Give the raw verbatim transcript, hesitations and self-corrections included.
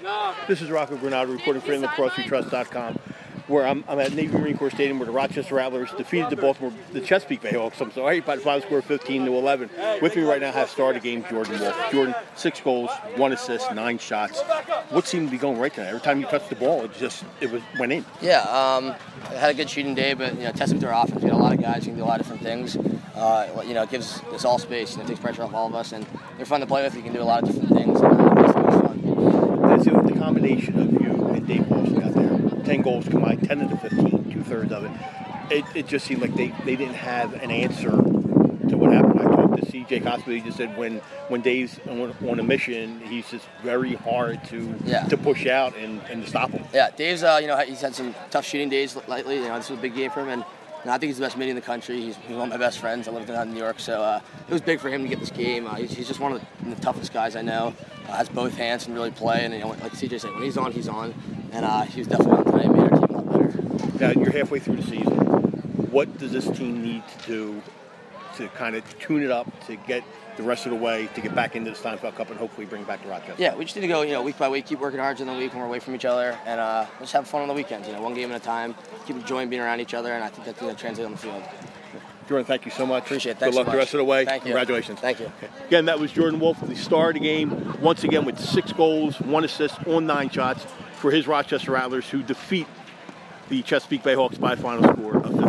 This is Rocco Granado reporting for Inland Cross We Trust dot com, where I'm, I'm at Navy Marine Corps Stadium where the Rochester Rattlers defeated the Baltimore, the Chesapeake Bayhawks. I'm sorry, by the final score of fifteen to eleven. With me right now has started the game Jordan Wolf. Jordan, six goals, one assist, nine shots. What seemed to be going right tonight? Every time you touched the ball, it just it was went in. Yeah, um, I had a good shooting day, but you know, testing their offense. We got a lot of guys who can do a lot of different things. Uh, you know, it gives us all space. You know, it takes pressure off all of us, and they're fun to play with. You can do a lot of different things. And it makes it fun. That's it, the combination of you and Dave Paulson out there. Ten goals combined, ten of the fifteen, two thirds of it. It it just seemed like they, they didn't have an answer to what happened. I talked to C J Costa. He just said when when Dave's on, on a mission, he's just very hard to yeah. to push out and, and to stop him. Yeah, Dave's uh, you know he's had some tough shooting days lately. You know, this was a big game for him, and you know, I think he's the best mid in the country. He's, he's one of my best friends. I lived in New York, so uh, it was big for him to get this game. Uh, he's, he's just one of the, the toughest guys I know. Uh, has both hands and really play, and you know, like C J said, when he's on, he's on. And uh, he was definitely on tonight. Made our team a lot better. Now you're halfway through the season. What does this team need to do to kind of tune it up to get the rest of the way to get back into the Steinfeld Cup and hopefully bring it back to Rochester? Yeah, we just need to go, you know, week by week, keep working hard during the week when we're away from each other, and uh, just have fun on the weekends. You know, one game at a time. Keep enjoying being around each other, and I think that's going to translate on the field. Jordan, thank you so much. Appreciate it. Thanks Good luck so the rest of the way. Thank you. Congratulations. Thank you. Okay. Again, that was Jordan Wolf, the star of the game, once again with six goals, one assist on nine shots for his Rochester Rattlers, who defeat the Chesapeake Bayhawks by a final score of